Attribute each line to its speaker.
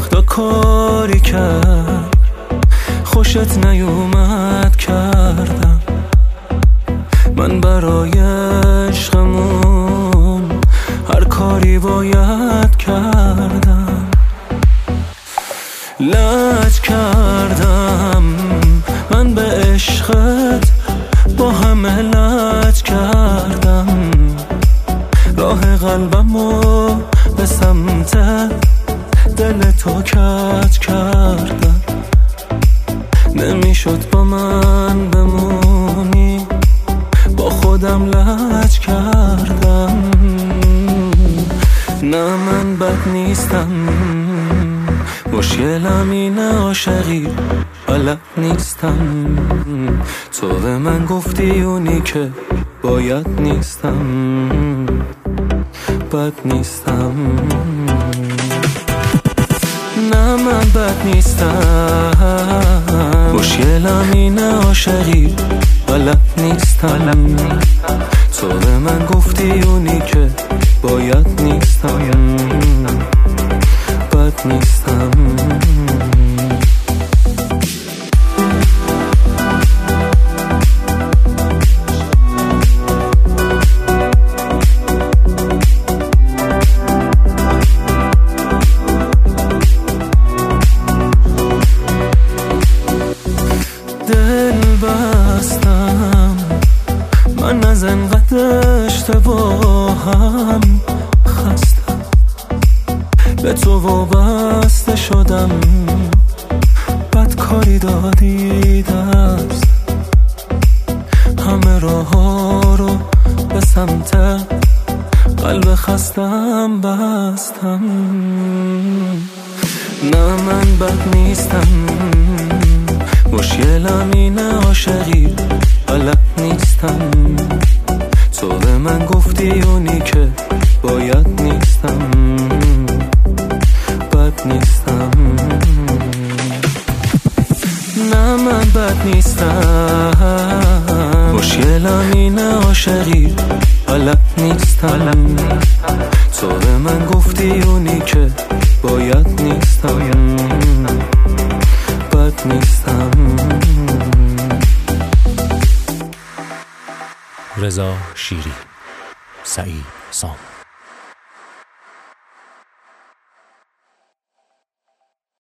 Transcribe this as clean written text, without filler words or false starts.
Speaker 1: خدا کاری کرد خوشت نیومد کردم من برای عشقمون هر کاری باید کردم لج کردم من به عشقت با همه لج کردم راه قلبمو به سمت دل تو کج کردم نمیشد با من بمونی با خودم لج کردم نه من بد نیستم مشکلم اینه عاشقی بلد نیستم تو به من گفتی اونی که باید نیستم بد نیستم نه من بد نیستم مشکلم اینه عاشقی بلد نیستم تو به من گفتی اونی که باید نیستم بد نیستم دل بستم من از انقدر اشتباهم خستم به تو وابسته شدم بد کاری دادی دست همه راه ها رو به سمت قلب خستم بستم نه من بد نیستم مشکلم اینه عاشقی بلد نیستم تو به من گفتی اونی که باید نیستم بد نیستم نه من بد نیستم مشکلم اینه عاشقی بلد نیستم تو به من گفتی اونی که باید نیستم بد نیستم
Speaker 2: رضا شیری، سعید سام.